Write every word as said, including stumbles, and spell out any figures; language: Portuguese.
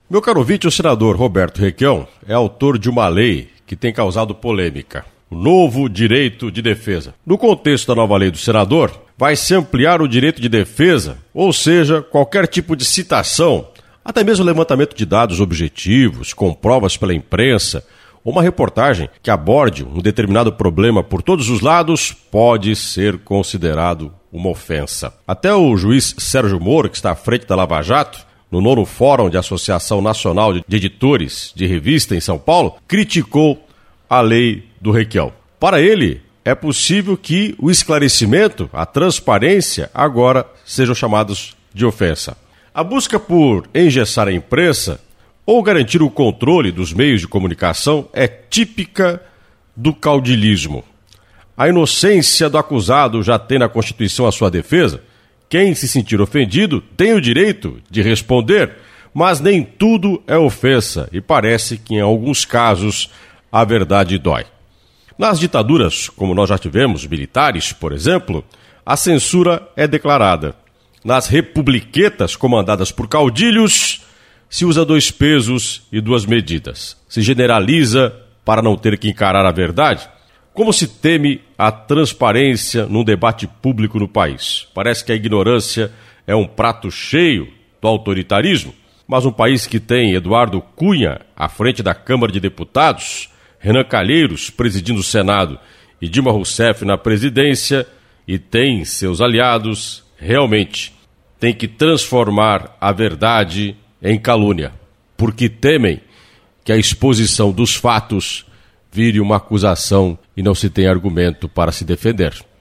Meu caro ouvinte, o senador Roberto Requião é autor de uma lei que tem causado polêmica. O novo direito de defesa. No contexto da nova lei do senador, vai se ampliar o direito de defesa, ou seja, qualquer tipo de citação, até mesmo levantamento de dados objetivos, com provas pela imprensa, ou uma reportagem que aborde um determinado problema por todos os lados, pode ser considerado uma ofensa. Até o juiz Sérgio Moro, que está à frente da Lava Jato, no nono Fórum de Associação Nacional de Editores de Revista em São Paulo, criticou a lei do Requião. Para ele, é possível que o esclarecimento, a transparência, agora sejam chamados de ofensa. A busca por engessar a imprensa ou garantir o controle dos meios de comunicação é típica do caudilismo. A inocência do acusado já tem na Constituição a sua defesa. Quem se sentir ofendido tem o direito de responder, mas nem tudo é ofensa e parece que em alguns casos a verdade dói. Nas ditaduras, como nós já tivemos, militares, por exemplo, a censura é declarada. Nas republiquetas comandadas por caudilhos, se usa dois pesos e duas medidas. Se generaliza para não ter que encarar a verdade. Como se teme a transparência num debate público no país? Parece que a ignorância é um prato cheio do autoritarismo, mas um país que tem Eduardo Cunha à frente da Câmara de Deputados, Renan Calheiros presidindo o Senado e Dilma Rousseff na presidência, e tem seus aliados, realmente tem que transformar a verdade em calúnia, porque temem que a exposição dos fatos vire uma acusação e não se tem argumento para se defender.